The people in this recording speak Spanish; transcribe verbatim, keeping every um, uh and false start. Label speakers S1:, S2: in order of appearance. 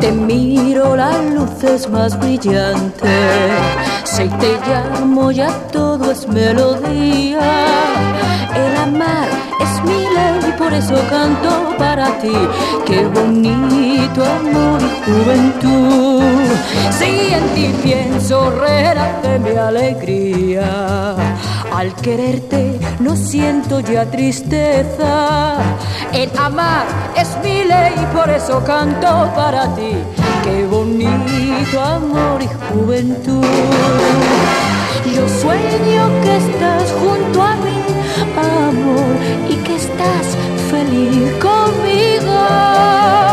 S1: te miro la luz es más brillante. Si te llamo ya todo es melodía. El amar es mi ley, por eso canto para ti. Qué bonito amor y juventud. Si en ti pienso, renace mi alegría. Al quererte no siento ya tristeza. El amar es mi ley, por eso canto para ti. Qué bonito amor y juventud. Yo sueño que estás junto a mí, amor, y que estás feliz conmigo.